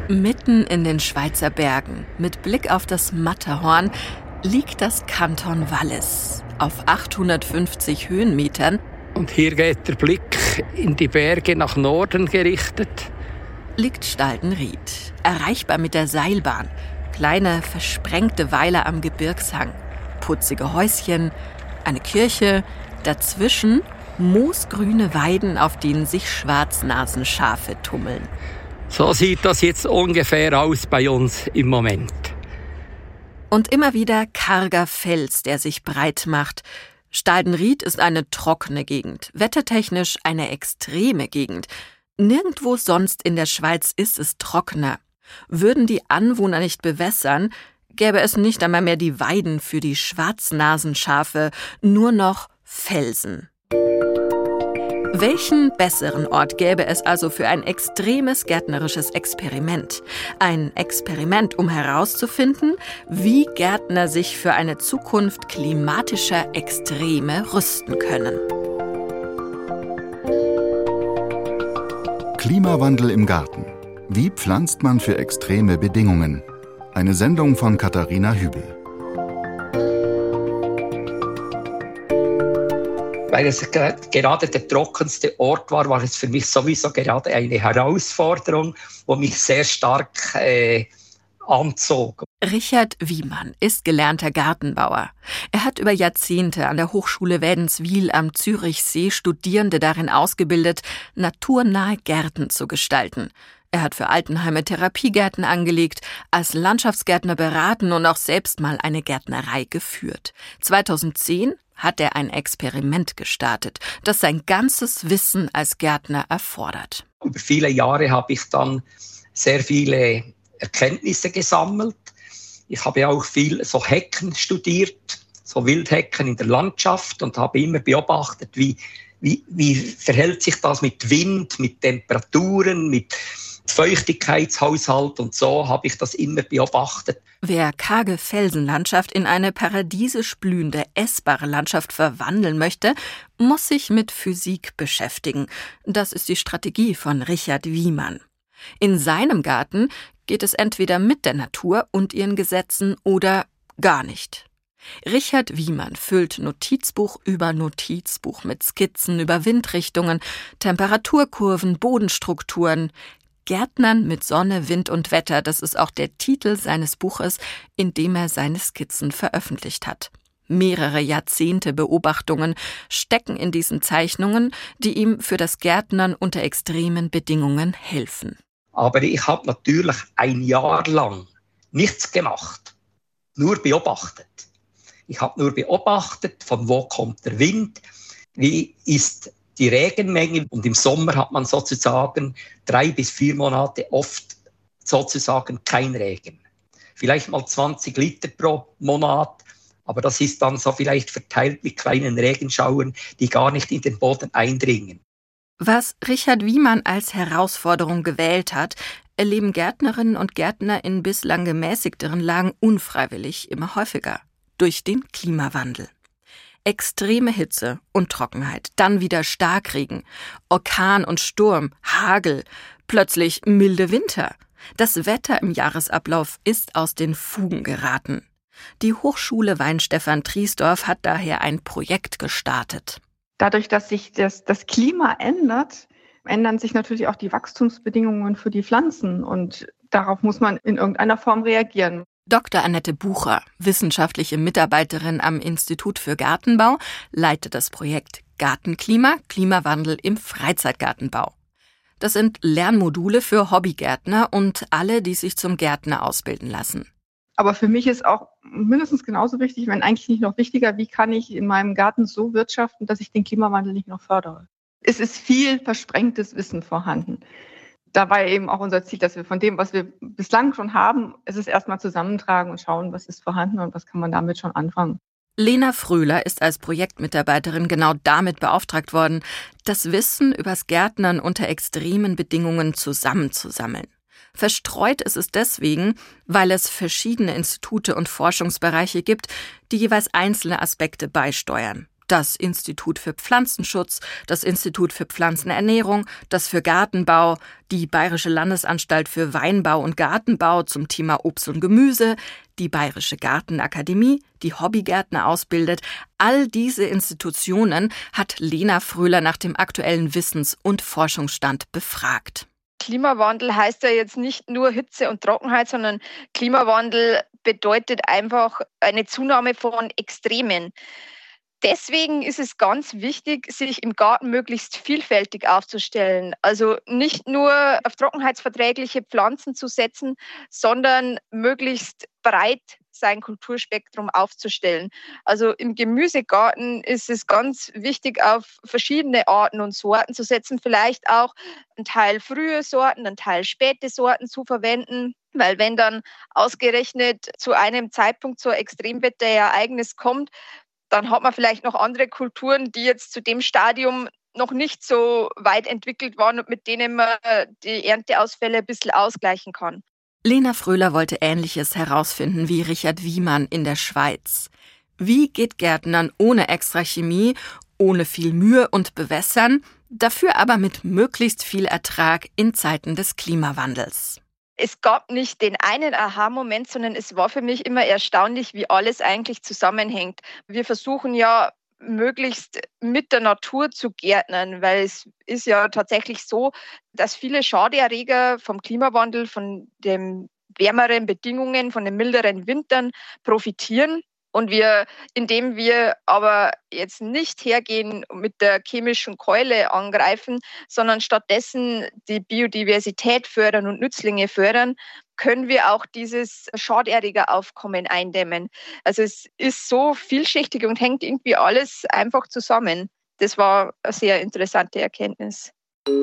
Mitten in den Schweizer Bergen, mit Blick auf das Matterhorn, liegt das Kanton Wallis auf 850 Höhenmetern. Und hier geht der Blick in die Berge nach Norden gerichtet. Liegt Staldenried, erreichbar mit der Seilbahn. Kleine, versprengte Weiler am Gebirgshang. Putzige Häuschen, eine Kirche, dazwischen moosgrüne Weiden, auf denen sich Schwarznasenschafe tummeln. So sieht das jetzt ungefähr aus bei uns im Moment. Und immer wieder karger Fels, der sich breit macht. Staldenried ist eine trockene Gegend, wettertechnisch eine extreme Gegend. Nirgendwo sonst in der Schweiz ist es trockener. Würden die Anwohner nicht bewässern, gäbe es nicht einmal mehr die Weiden für die Schwarznasenschafe, nur noch Felsen. Welchen besseren Ort gäbe es also für ein extremes gärtnerisches Experiment? Ein Experiment, um herauszufinden, wie Gärtner sich für eine Zukunft klimatischer Extreme rüsten können. Klimawandel im Garten. Wie pflanzt man für extreme Bedingungen? Eine Sendung von Katharina Hübel. Weil es gerade der trockenste Ort war, war es für mich sowieso gerade eine Herausforderung, die mich sehr stark anzog. Richard Wiemann ist gelernter Gartenbauer. Er hat über Jahrzehnte an der Hochschule Wädenswil am Zürichsee Studierende darin ausgebildet, naturnahe Gärten zu gestalten. Er hat für Altenheime Therapiegärten angelegt, als Landschaftsgärtner beraten und auch selbst mal eine Gärtnerei geführt. 2010 hat er ein Experiment gestartet, das sein ganzes Wissen als Gärtner erfordert. Über viele Jahre habe ich dann sehr viele Erkenntnisse gesammelt. Ich habe auch viel so Hecken studiert, so Wildhecken in der Landschaft und habe immer beobachtet, wie verhält sich das mit Wind, mit Temperaturen, mit Feuchtigkeitshaushalt, und so habe ich das immer beobachtet. Wer karge Felsenlandschaft in eine paradiesisch blühende, essbare Landschaft verwandeln möchte, muss sich mit Physik beschäftigen. Das ist die Strategie von Richard Wiemann. In seinem Garten geht es entweder mit der Natur und ihren Gesetzen oder gar nicht. Richard Wiemann füllt Notizbuch über Notizbuch mit Skizzen über Windrichtungen, Temperaturkurven, Bodenstrukturen. Gärtnern mit Sonne, Wind und Wetter, das ist auch der Titel seines Buches, in dem er seine Skizzen veröffentlicht hat. Mehrere Jahrzehnte Beobachtungen stecken in diesen Zeichnungen, die ihm für das Gärtnern unter extremen Bedingungen helfen. Aber ich habe natürlich ein Jahr lang nichts gemacht, nur beobachtet. Ich habe nur beobachtet, von wo kommt der Wind, wie ist die Regenmenge, und im Sommer hat man sozusagen 3 bis 4 Monate oft sozusagen kein Regen. Vielleicht mal 20 Liter pro Monat, aber das ist dann so vielleicht verteilt mit kleinen Regenschauern, die gar nicht in den Boden eindringen. Was Richard Wiemann als Herausforderung gewählt hat, erleben Gärtnerinnen und Gärtner in bislang gemäßigteren Lagen unfreiwillig immer häufiger. Durch den Klimawandel. Extreme Hitze und Trockenheit, dann wieder Starkregen, Orkan und Sturm, Hagel, plötzlich milde Winter. Das Wetter im Jahresablauf ist aus den Fugen geraten. Die Hochschule Weinstefan Triesdorf hat daher ein Projekt gestartet. Dadurch, dass sich das Klima ändert, ändern sich natürlich auch die Wachstumsbedingungen für die Pflanzen, und darauf muss man in irgendeiner Form reagieren. Dr. Annette Bucher, wissenschaftliche Mitarbeiterin am Institut für Gartenbau, leitet das Projekt Gartenklima, Klimawandel im Freizeitgartenbau. Das sind Lernmodule für Hobbygärtner und alle, die sich zum Gärtner ausbilden lassen. Aber für mich ist auch mindestens genauso wichtig, wenn eigentlich nicht noch wichtiger, wie kann ich in meinem Garten so wirtschaften, dass ich den Klimawandel nicht noch fördere. Es ist viel versprengtes Wissen vorhanden. Da war eben auch unser Ziel, dass wir von dem, was wir bislang schon haben, es ist erstmal zusammentragen und schauen, was ist vorhanden und was kann man damit schon anfangen. Lena Fröhler ist als Projektmitarbeiterin genau damit beauftragt worden, das Wissen übers Gärtnern unter extremen Bedingungen zusammenzusammeln. Verstreut ist es deswegen, weil es verschiedene Institute und Forschungsbereiche gibt, die jeweils einzelne Aspekte beisteuern. Das Institut für Pflanzenschutz, das Institut für Pflanzenernährung, das für Gartenbau, die Bayerische Landesanstalt für Weinbau und Gartenbau zum Thema Obst und Gemüse, die Bayerische Gartenakademie, die Hobbygärtner ausbildet. All diese Institutionen hat Lena Fröhler nach dem aktuellen Wissens- und Forschungsstand befragt. Klimawandel heißt ja jetzt nicht nur Hitze und Trockenheit, sondern Klimawandel bedeutet einfach eine Zunahme von Extremen. Deswegen ist es ganz wichtig, sich im Garten möglichst vielfältig aufzustellen. Also nicht nur auf trockenheitsverträgliche Pflanzen zu setzen, sondern möglichst breit sein Kulturspektrum aufzustellen. Also im Gemüsegarten ist es ganz wichtig, auf verschiedene Arten und Sorten zu setzen, vielleicht auch einen Teil frühe Sorten, einen Teil späte Sorten zu verwenden. Weil wenn dann ausgerechnet zu einem Zeitpunkt so ein Extremwetterereignis kommt, dann hat man vielleicht noch andere Kulturen, die jetzt zu dem Stadium noch nicht so weit entwickelt waren und mit denen man die Ernteausfälle ein bisschen ausgleichen kann. Lena Fröhler wollte Ähnliches herausfinden wie Richard Wiemann in der Schweiz. Wie geht Gärtnern ohne extra Chemie, ohne viel Mühe und Bewässern, dafür aber mit möglichst viel Ertrag in Zeiten des Klimawandels? Es gab nicht den einen Aha-Moment, sondern es war für mich immer erstaunlich, wie alles eigentlich zusammenhängt. Wir versuchen ja möglichst mit der Natur zu gärtnern, weil es ist ja tatsächlich so, dass viele Schadeerreger vom Klimawandel, von den wärmeren Bedingungen, von den milderen Wintern profitieren. Und indem wir aber jetzt nicht hergehen und mit der chemischen Keule angreifen, sondern stattdessen die Biodiversität fördern und Nützlinge fördern, können wir auch dieses Schaderregeraufkommen eindämmen. Also es ist so vielschichtig und hängt irgendwie alles einfach zusammen. Das war eine sehr interessante Erkenntnis.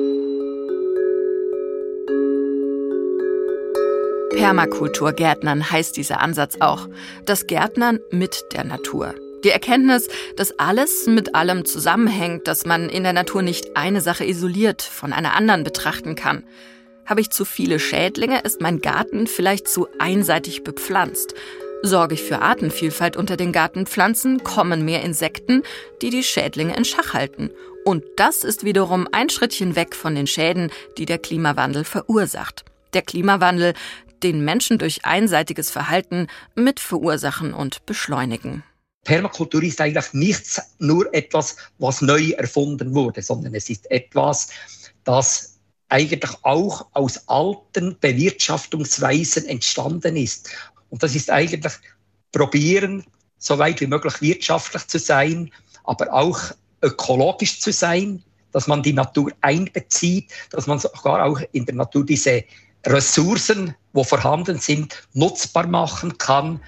Permakulturgärtnern heißt dieser Ansatz auch. Das Gärtnern mit der Natur. Die Erkenntnis, dass alles mit allem zusammenhängt, dass man in der Natur nicht eine Sache isoliert von einer anderen betrachten kann. Habe ich zu viele Schädlinge, ist mein Garten vielleicht zu einseitig bepflanzt. Sorge ich für Artenvielfalt unter den Gartenpflanzen, kommen mehr Insekten, die die Schädlinge in Schach halten. Und das ist wiederum ein Schrittchen weg von den Schäden, die der Klimawandel verursacht. Der Klimawandel, den Menschen durch einseitiges Verhalten mit verursachen und beschleunigen. Permakultur ist eigentlich nicht nur etwas, was neu erfunden wurde, sondern es ist etwas, das eigentlich auch aus alten Bewirtschaftungsweisen entstanden ist. Und das ist eigentlich probieren, so weit wie möglich wirtschaftlich zu sein, aber auch ökologisch zu sein, dass man die Natur einbezieht, dass man sogar auch in der Natur diese Ressourcen, die vorhanden sind, nutzbar machen kann.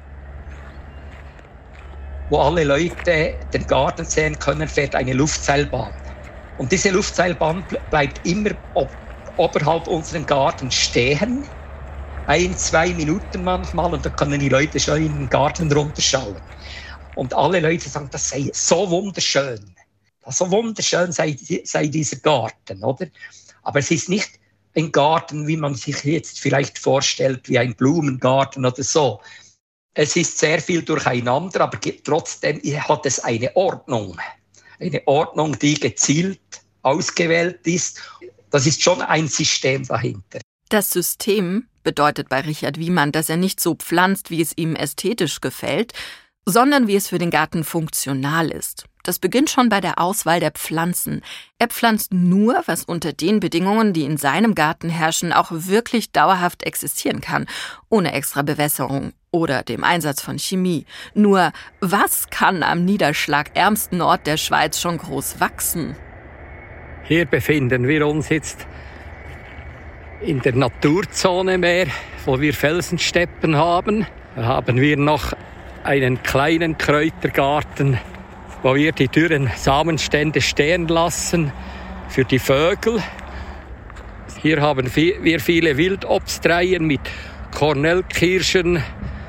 Wo alle Leute den Garten sehen können, fährt eine Luftseilbahn. Und diese Luftseilbahn bleibt immer oberhalb unseren Garten stehen. 1-2 Minuten manchmal, und dann können die Leute schon in den Garten runterschauen. Und alle Leute sagen, das sei so wunderschön. So wunderschön sei dieser Garten, oder? Aber es ist nicht ein Garten, wie man sich jetzt vielleicht vorstellt, wie ein Blumengarten oder so. Es ist sehr viel durcheinander, aber trotzdem hat es eine Ordnung. Eine Ordnung, die gezielt ausgewählt ist. Das ist schon ein System dahinter. Das System bedeutet bei Richard Wiemann, dass er nicht so pflanzt, wie es ihm ästhetisch gefällt, sondern wie es für den Garten funktional ist. Das beginnt schon bei der Auswahl der Pflanzen. Er pflanzt nur, was unter den Bedingungen, die in seinem Garten herrschen, auch wirklich dauerhaft existieren kann, ohne extra Bewässerung oder dem Einsatz von Chemie. Nur, was kann am niederschlagärmsten Ort der Schweiz schon groß wachsen? Hier befinden wir uns jetzt in der Naturzone mehr, wo wir Felsensteppen haben. Da haben wir noch einen kleinen Kräutergarten, wo wir die dürren Samenstände stehen lassen für die Vögel. Hier haben wir viele Wildobstreihen mit Kornelkirschen,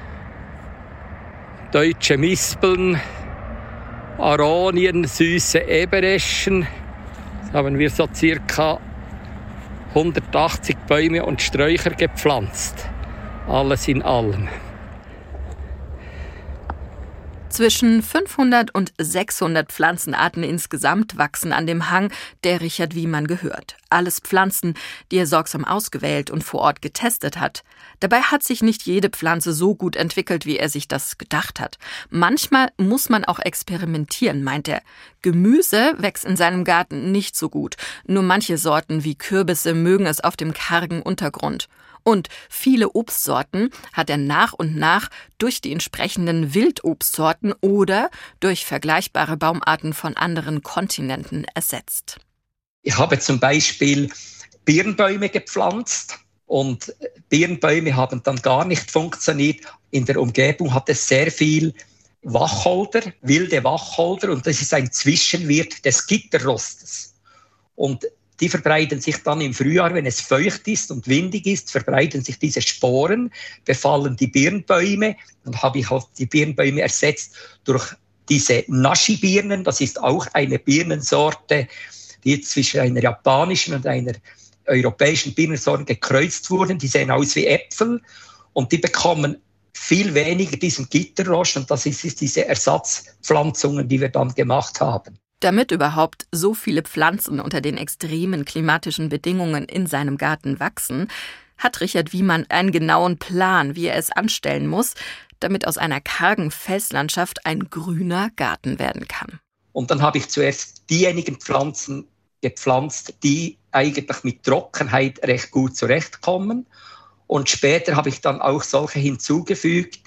deutsche Mispeln, Aronien, süße Ebereschen. Jetzt haben wir so circa 180 Bäume und Sträucher gepflanzt. Alles in allem. Zwischen 500 und 600 Pflanzenarten insgesamt wachsen an dem Hang, der Richard Wiemann gehört. Alles Pflanzen, die er sorgsam ausgewählt und vor Ort getestet hat. Dabei hat sich nicht jede Pflanze so gut entwickelt, wie er sich das gedacht hat. Manchmal muss man auch experimentieren, meint er. Gemüse wächst in seinem Garten nicht so gut. Nur manche Sorten wie Kürbisse mögen es auf dem kargen Untergrund. Und viele Obstsorten hat er nach und nach durch die entsprechenden Wildobstsorten oder durch vergleichbare Baumarten von anderen Kontinenten ersetzt. Ich habe zum Beispiel Birnbäume gepflanzt und Birnbäume haben dann gar nicht funktioniert. In der Umgebung hat es sehr viel Wacholder, wilde Wacholder, und das ist ein Zwischenwirt des Gitterrostes. Und die verbreiten sich dann im Frühjahr, wenn es feucht ist und windig ist, verbreiten sich diese Sporen, befallen die Birnbäume. Dann habe ich halt die Birnbäume ersetzt durch diese Nashi-Birnen. Das ist auch eine Birnensorte, die jetzt zwischen einer japanischen und einer europäischen Birnensorte gekreuzt wurden. Die sehen aus wie Äpfel und die bekommen viel weniger diesen Gitterrost, und das ist diese Ersatzpflanzungen, die wir dann gemacht haben. Damit überhaupt so viele Pflanzen unter den extremen klimatischen Bedingungen in seinem Garten wachsen, hat Richard Wiemann einen genauen Plan, wie er es anstellen muss, damit aus einer kargen Felslandschaft ein grüner Garten werden kann. Und dann habe ich zuerst diejenigen Pflanzen gepflanzt, die eigentlich mit Trockenheit recht gut zurechtkommen. Und später habe ich dann auch solche hinzugefügt,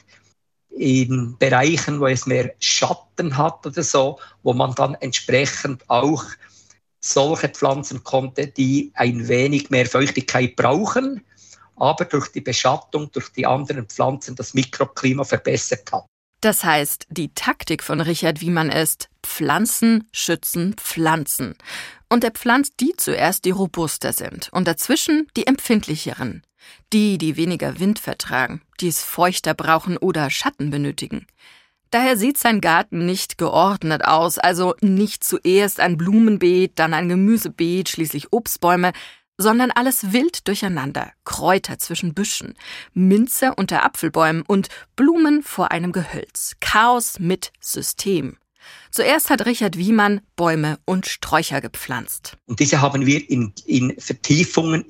in Bereichen, wo es mehr Schatten hat oder so, wo man dann entsprechend auch solche Pflanzen konnte, die ein wenig mehr Feuchtigkeit brauchen, aber durch die Beschattung, durch die anderen Pflanzen das Mikroklima verbessert hat. Das heißt, die Taktik von Richard Wiemann ist: Pflanzen schützen Pflanzen. Und er pflanzt die zuerst, die robuster sind, und dazwischen die empfindlicheren. Die weniger Wind vertragen, die es feuchter brauchen oder Schatten benötigen. Daher sieht sein Garten nicht geordnet aus, also nicht zuerst ein Blumenbeet, dann ein Gemüsebeet, schließlich Obstbäume, sondern alles wild durcheinander, Kräuter zwischen Büschen, Minze unter Apfelbäumen und Blumen vor einem Gehölz. Chaos mit System. Zuerst hat Richard Wiemann Bäume und Sträucher gepflanzt. Und diese haben wir immer in Vertiefungen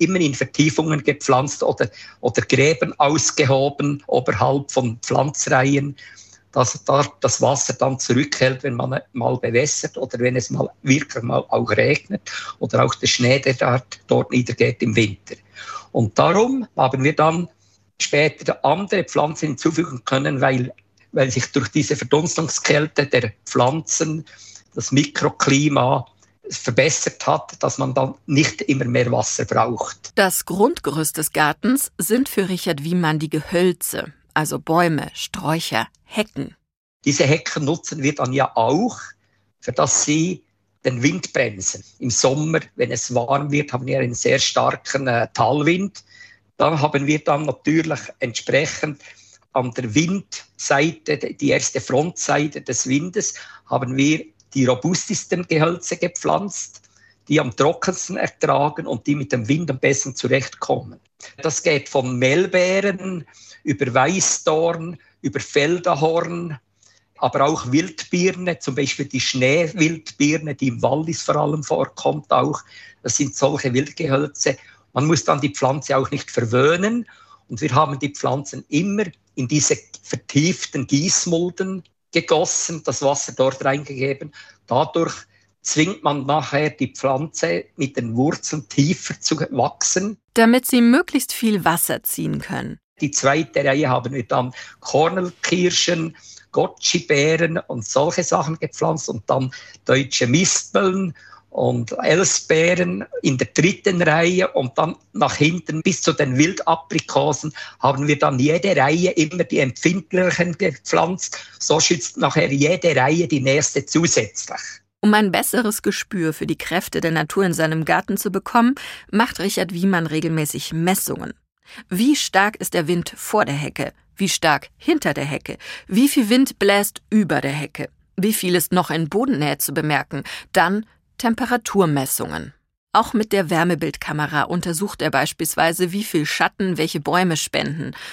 gepflanzt oder Gräben ausgehoben oberhalb von Pflanzreihen, dass da das Wasser dann zurückhält, wenn man mal bewässert oder wenn es mal wirklich mal auch regnet oder auch der Schnee, der dort niedergeht im Winter. Und darum haben wir dann später andere Pflanzen hinzufügen können, weil sich durch diese Verdunstungskälte der Pflanzen das Mikroklima verbessert hat, dass man dann nicht immer mehr Wasser braucht. Das Grundgerüst des Gartens sind für Richard Wiemann die Gehölze, also Bäume, Sträucher, Hecken. Diese Hecken nutzen wir dann ja auch, für dass sie den Wind bremsen. Im Sommer, wenn es warm wird, haben wir einen sehr starken Talwind. Da haben wir dann natürlich entsprechend an der Windseite, die erste Frontseite des Windes, haben wir die robustesten Gehölze gepflanzt, die am trockensten ertragen und die mit dem Wind am besten zurechtkommen. Das geht von Mehlbeeren über Weißdorn, über Feldahorn, aber auch Wildbirne, zum Beispiel die Schneewildbirne, die im Wallis vor allem vorkommt auch. Das sind solche Wildgehölze. Man muss dann die Pflanze auch nicht verwöhnen. Und wir haben die Pflanzen immer in diese vertieften Gießmulden gegossen, das Wasser dort reingegeben. Dadurch zwingt man nachher die Pflanze mit den Wurzeln tiefer zu wachsen, damit sie möglichst viel Wasser ziehen können. Die zweite Reihe haben wir dann Kornelkirschen, Goji-Beeren und solche Sachen gepflanzt und dann deutsche Mispeln und Elsbeeren in der dritten Reihe, und dann nach hinten bis zu den Wildaprikosen haben wir dann jede Reihe immer die empfindlichen gepflanzt. So schützt nachher jede Reihe die nächste zusätzlich. Um ein besseres Gespür für die Kräfte der Natur in seinem Garten zu bekommen, macht Richard Wiemann regelmäßig Messungen. Wie stark ist der Wind vor der Hecke? Wie stark hinter der Hecke? Wie viel Wind bläst über der Hecke? Wie viel ist noch in Bodennähe zu bemerken? Dann Temperaturmessungen. Auch mit der Wärmebildkamera untersucht er beispielsweise, wie viel Schatten welche Bäume spenden.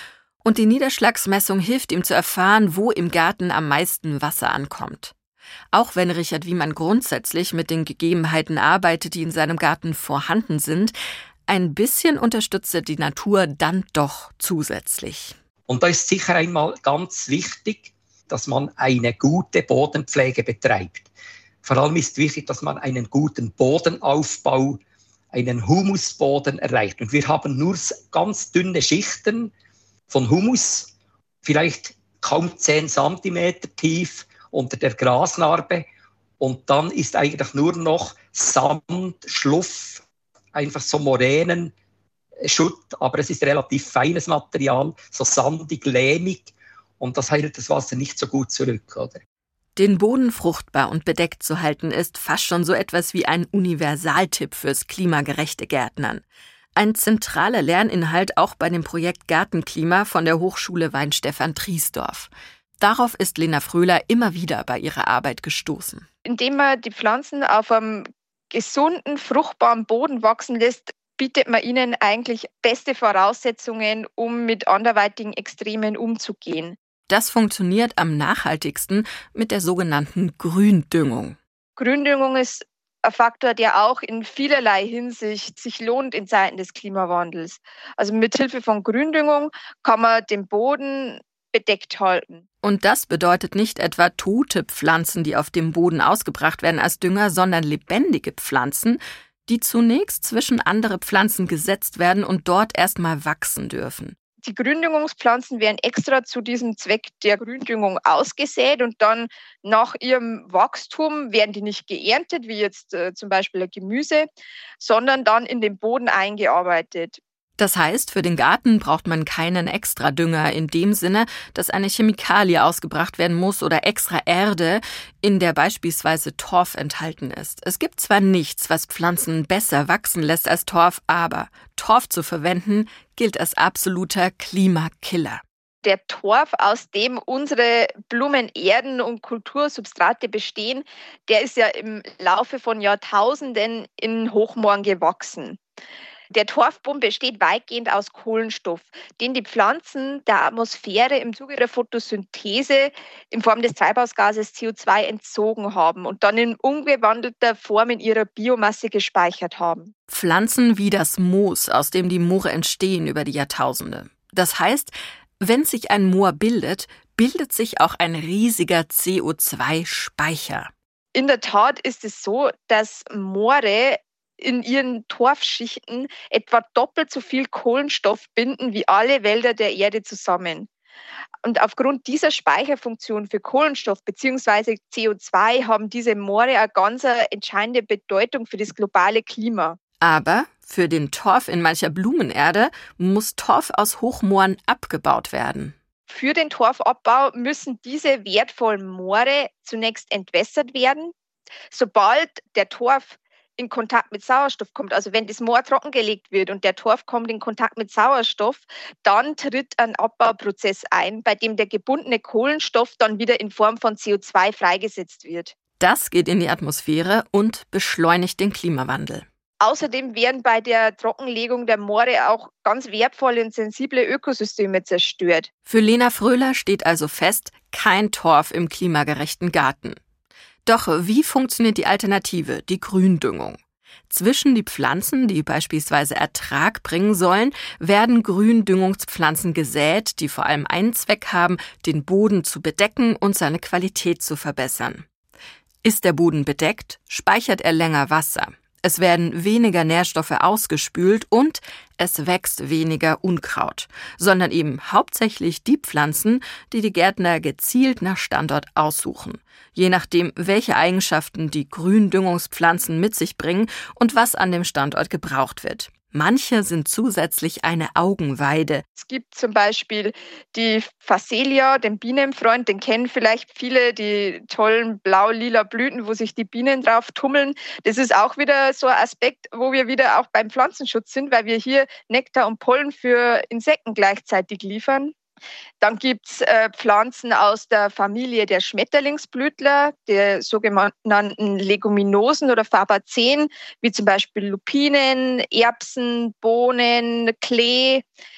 Und die Niederschlagsmessung hilft ihm zu erfahren, wo im Garten am meisten Wasser ankommt. Auch wenn Richard Wiemann grundsätzlich mit den Gegebenheiten arbeitet, die in seinem Garten vorhanden sind, ein bisschen unterstützt er die Natur dann doch zusätzlich. Und da ist sicher einmal ganz wichtig, dass man eine gute Bodenpflege betreibt. Vor allem ist wichtig, dass man einen guten Bodenaufbau, einen Humusboden erreicht. Und wir haben nur ganz dünne Schichten von Humus, vielleicht kaum 10 cm tief unter der Grasnarbe. Und dann ist eigentlich nur noch Sand, Schluff, einfach so Moränen, Schutt, aber es ist relativ feines Material, so sandig, lehmig. Und das hält das Wasser nicht so gut zurück, oder? Den Boden fruchtbar und bedeckt zu halten, ist fast schon so etwas wie ein Universaltipp fürs klimagerechte Gärtnern. Ein zentraler Lerninhalt auch bei dem Projekt Gartenklima von der Hochschule Weihenstephan-Triesdorf. Darauf ist Lena Fröhler immer wieder bei ihrer Arbeit gestoßen. Indem man die Pflanzen auf einem gesunden, fruchtbaren Boden wachsen lässt, bietet man ihnen eigentlich beste Voraussetzungen, um mit anderweitigen Extremen umzugehen. Das funktioniert am nachhaltigsten mit der sogenannten Gründüngung. Gründüngung ist ein Faktor, der auch in vielerlei Hinsicht sich lohnt in Zeiten des Klimawandels. Also mit Hilfe von Gründüngung kann man den Boden bedeckt halten. Und das bedeutet nicht etwa tote Pflanzen, die auf dem Boden ausgebracht werden als Dünger, sondern lebendige Pflanzen, die zunächst zwischen andere Pflanzen gesetzt werden und dort erstmal wachsen dürfen. Die Gründüngungspflanzen werden extra zu diesem Zweck der Gründüngung ausgesät und dann nach ihrem Wachstum werden die nicht geerntet, wie jetzt zum Beispiel ein Gemüse, sondern dann in den Boden eingearbeitet. Das heißt, für den Garten braucht man keinen Extradünger in dem Sinne, dass eine Chemikalie ausgebracht werden muss oder extra Erde, in der beispielsweise Torf enthalten ist. Es gibt zwar nichts, was Pflanzen besser wachsen lässt als Torf, aber Torf zu verwenden gilt als absoluter Klimakiller. Der Torf, aus dem unsere Blumen, Erden und Kultursubstrate bestehen, der ist ja im Laufe von Jahrtausenden in Hochmooren gewachsen. Der Torfboden besteht weitgehend aus Kohlenstoff, den die Pflanzen der Atmosphäre im Zuge der Photosynthese in Form des Treibhausgases CO2 entzogen haben und dann in umgewandelter Form in ihrer Biomasse gespeichert haben. Pflanzen wie das Moos, aus dem die Moore entstehen über die Jahrtausende. Das heißt, wenn sich ein Moor bildet, bildet sich auch ein riesiger CO2-Speicher. In der Tat ist es so, dass Moore in ihren Torfschichten etwa doppelt so viel Kohlenstoff binden wie alle Wälder der Erde zusammen. Und aufgrund dieser Speicherfunktion für Kohlenstoff bzw. CO2 haben diese Moore eine ganz entscheidende Bedeutung für das globale Klima. Aber für den Torf in mancher Blumenerde muss Torf aus Hochmooren abgebaut werden. Für den Torfabbau müssen diese wertvollen Moore zunächst entwässert werden. Sobald der Torf in Kontakt mit Sauerstoff kommt, also wenn das Moor trockengelegt wird und der Torf kommt in Kontakt mit Sauerstoff, dann tritt ein Abbauprozess ein, bei dem der gebundene Kohlenstoff dann wieder in Form von CO2 freigesetzt wird. Das geht in die Atmosphäre und beschleunigt den Klimawandel. Außerdem werden bei der Trockenlegung der Moore auch ganz wertvolle und sensible Ökosysteme zerstört. Für Lena Fröhler steht also fest, kein Torf im klimagerechten Garten. Doch wie funktioniert die Alternative, die Gründüngung? Zwischen die Pflanzen, die beispielsweise Ertrag bringen sollen, werden Gründüngungspflanzen gesät, die vor allem einen Zweck haben, den Boden zu bedecken und seine Qualität zu verbessern. Ist der Boden bedeckt, speichert er länger Wasser. Es werden weniger Nährstoffe ausgespült und es wächst weniger Unkraut, sondern eben hauptsächlich die Pflanzen, die die Gärtner gezielt nach Standort aussuchen. Je nachdem, welche Eigenschaften die Gründüngungspflanzen mit sich bringen und was an dem Standort gebraucht wird. Manche sind zusätzlich eine Augenweide. Es gibt zum Beispiel die Phacelia, den Bienenfreund, den kennen vielleicht viele, die tollen blau-lila Blüten, wo sich die Bienen drauf tummeln. Das ist auch wieder so ein Aspekt, wo wir wieder auch beim Pflanzenschutz sind, weil wir hier Nektar und Pollen für Insekten gleichzeitig liefern. Dann gibt es Pflanzen aus der Familie der Schmetterlingsblütler, der sogenannten Leguminosen oder Fabaceen, wie zum Beispiel Lupinen, Erbsen, Bohnen, Klee.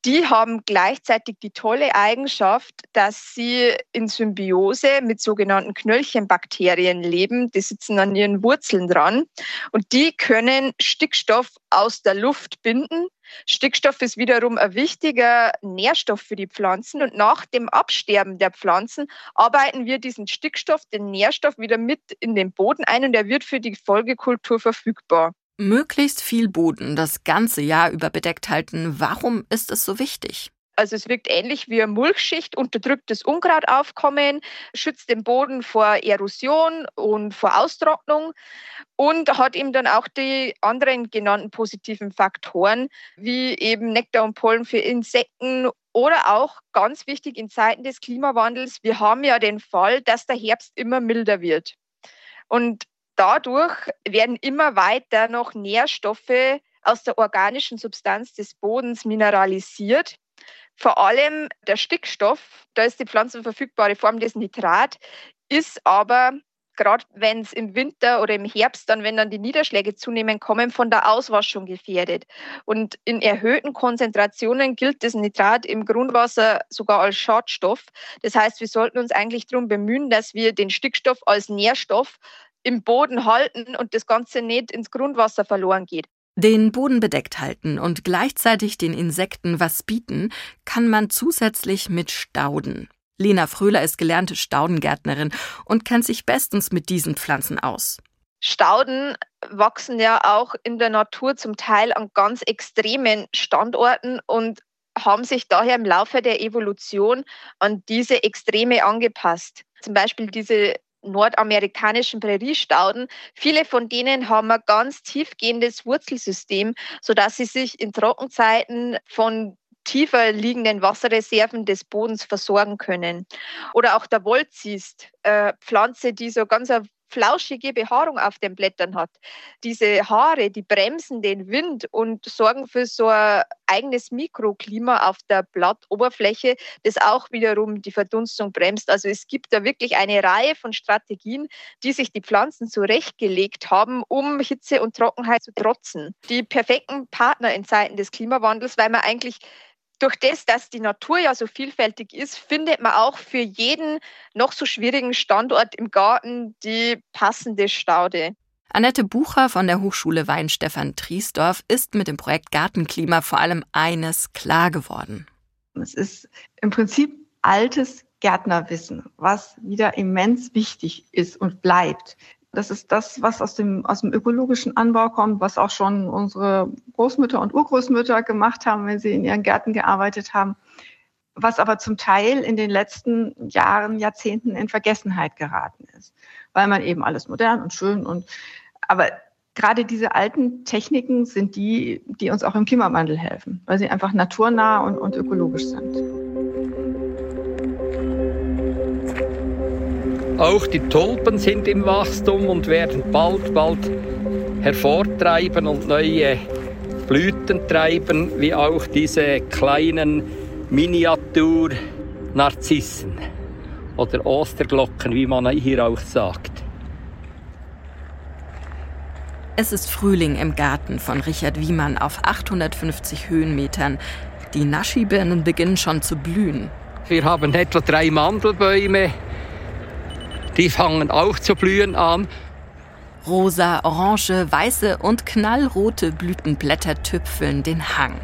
die haben gleichzeitig die tolle Eigenschaft, dass sie in Symbiose mit sogenannten Knöllchenbakterien leben. Die sitzen an ihren Wurzeln dran und die können Stickstoff aus der Luft binden. Stickstoff ist wiederum ein wichtiger Nährstoff für die Pflanzen und nach dem Absterben der Pflanzen arbeiten wir diesen Stickstoff, den Nährstoff, wieder mit in den Boden ein und er wird für die Folgekultur verfügbar. Möglichst viel Boden das ganze Jahr über bedeckt halten. Warum ist es so wichtig? Also es wirkt ähnlich wie eine Mulchschicht, unterdrückt das Unkrautaufkommen, schützt den Boden vor Erosion und vor Austrocknung und hat eben dann auch die anderen genannten positiven Faktoren, wie eben Nektar und Pollen für Insekten oder auch ganz wichtig in Zeiten des Klimawandels, wir haben ja den Fall, dass der Herbst immer milder wird. Und dadurch werden immer weiter noch Nährstoffe aus der organischen Substanz des Bodens mineralisiert. Vor allem der Stickstoff, da ist die pflanzenverfügbare Form des Nitrat, ist aber, gerade wenn es im Winter oder im Herbst, wenn dann die Niederschläge zunehmen, kommen, von der Auswaschung gefährdet. Und in erhöhten Konzentrationen gilt das Nitrat im Grundwasser sogar als Schadstoff. Das heißt, wir sollten uns eigentlich darum bemühen, dass wir den Stickstoff als Nährstoff im Boden halten und das Ganze nicht ins Grundwasser verloren geht. Den Boden bedeckt halten und gleichzeitig den Insekten was bieten, kann man zusätzlich mit Stauden. Lena Fröhler ist gelernte Staudengärtnerin und kennt sich bestens mit diesen Pflanzen aus. Stauden wachsen ja auch in der Natur zum Teil an ganz extremen Standorten und haben sich daher im Laufe der Evolution an diese Extreme angepasst. Zum Beispiel diese nordamerikanischen Präriestauden. Viele von denen haben ein ganz tiefgehendes Wurzelsystem, sodass sie sich in Trockenzeiten von tiefer liegenden Wasserreserven des Bodens versorgen können. Oder auch der Wolzist, Pflanze, die so ganz eine flauschige Behaarung auf den Blättern hat. Diese Haare, die bremsen den Wind und sorgen für so ein eigenes Mikroklima auf der Blattoberfläche, das auch wiederum die Verdunstung bremst. Also es gibt da wirklich eine Reihe von Strategien, die sich die Pflanzen zurechtgelegt haben, um Hitze und Trockenheit zu trotzen. Die perfekten Partner in Zeiten des Klimawandels, weil man eigentlich durch das, dass die Natur ja so vielfältig ist, findet man auch für jeden noch so schwierigen Standort im Garten die passende Staude. Annette Bucher von der Hochschule Weihenstephan-Triesdorf ist mit dem Projekt Gartenklima vor allem eines klar geworden. Es ist im Prinzip altes Gärtnerwissen, was wieder immens wichtig ist und bleibt. Das ist das, was aus dem ökologischen Anbau kommt, was auch schon unsere Großmütter und Urgroßmütter gemacht haben, wenn sie in ihren Gärten gearbeitet haben, was aber zum Teil in den letzten Jahren, Jahrzehnten in Vergessenheit geraten ist, weil man eben alles modern und schön aber gerade diese alten Techniken sind die uns auch im Klimawandel helfen, weil sie einfach naturnah und ökologisch sind. Auch die Tulpen sind im Wachstum und werden bald hervortreiben und neue Blüten treiben, wie auch diese kleinen Miniatur-Narzissen oder Osterglocken, wie man hier auch sagt. Es ist Frühling im Garten von Richard Wiemann auf 850 Höhenmetern. Die Naschibirnen beginnen schon zu blühen. Wir haben etwa 3 Mandelbäume. Die fangen auch zu blühen an. Rosa, orange, weiße und knallrote Blütenblätter tüpfeln den Hang.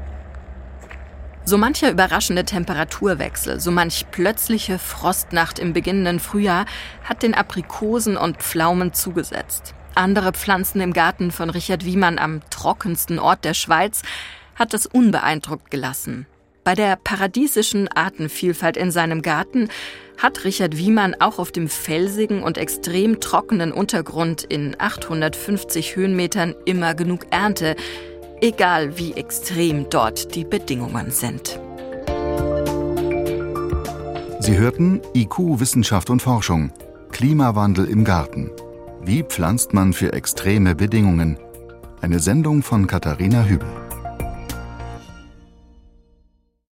So mancher überraschende Temperaturwechsel, so manch plötzliche Frostnacht im beginnenden Frühjahr hat den Aprikosen und Pflaumen zugesetzt. Andere Pflanzen im Garten von Richard Wiemann am trockensten Ort der Schweiz hat es unbeeindruckt gelassen. Bei der paradiesischen Artenvielfalt in seinem Garten hat Richard Wiemann auch auf dem felsigen und extrem trockenen Untergrund in 850 Höhenmetern immer genug Ernte, egal wie extrem dort die Bedingungen sind. Sie hörten IQ Wissenschaft und Forschung. Klimawandel im Garten. Wie pflanzt man für extreme Bedingungen? Eine Sendung von Katharina Hübel.